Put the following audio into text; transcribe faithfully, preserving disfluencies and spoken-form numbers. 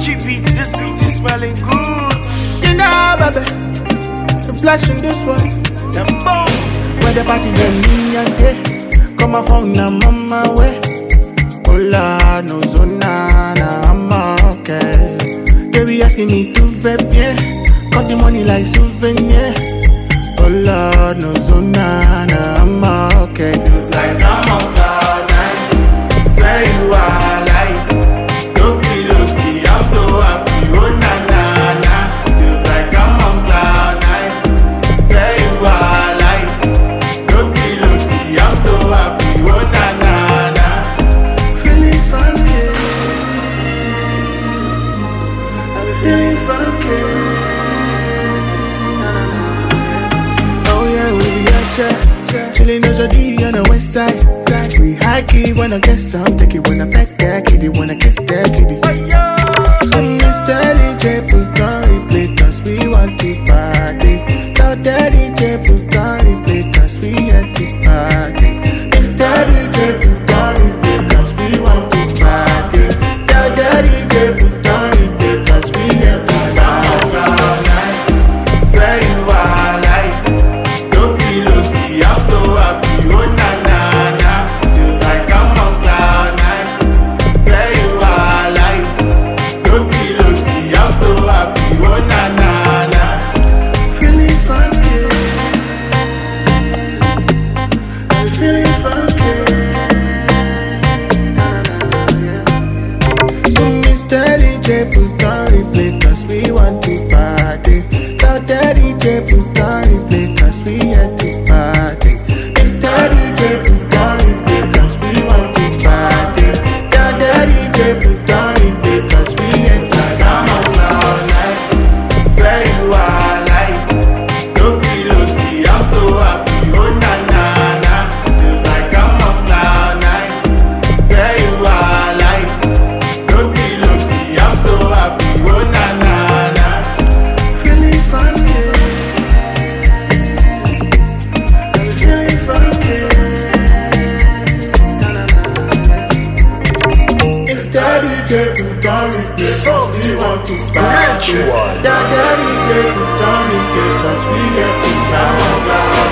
G beat, this beat is smelling good. You know, baby, the flash in this one. The bomb. When the party them me and day, come on phone now, mama way. Hola, no zona, nah, I'm okay. They be asking me to vape, yeah. Got the money like souvenir. Hola, no zona, nah, I'm okay. Feels like I'm on cloud nine. Swear you are like Loki, Loki, I'm so happy. Oh na na na. Feels like I'm on cloud nine. Swear you are like Loki, Loki, I'm so happy. Oh na na na. Feeling funky, I'm feeling funky. Na, na, na. Oh yeah, we be at ya, chillin' on your D on the west side. We high key when I get some, take it when I back that kitty, when I kiss that kitty. So Mister D J put on replay, cause we want to party. Tell Daddy J put on replay, cause we at the party. Mister D J put on replay, cause we want to party. Tell Daddy J put on replay, cause we at the party. Swear you are like Loki, Loki, I'm so happy. Oh na na na. Feels like I'm on cloud nine. Swear you are like Loki, Loki, I'm so happy. Oh na na na. Feeling funky, I'm feeling funky. Na, na, na, yeah. So Mister D J put on replay, cause we want to party. Tell Daddy J put on replay, cause we at the party. Mister D J put on replay, cause we want to party. Tell Daddy J put on replay, cause we at the I'm on cloud nine. Swear you are like Loki, Loki, I'm so happy. Oh na na na. Feels like I'm on cloud nine. Swear you are like Loki, Loki, I'm so happy. Oh na na na. feeling funky. I'm feeling funky. Na, na, na. It's Daddy J put on replay, cause we want to party. Spiritual. Daddy J put on replay, cause we get to party.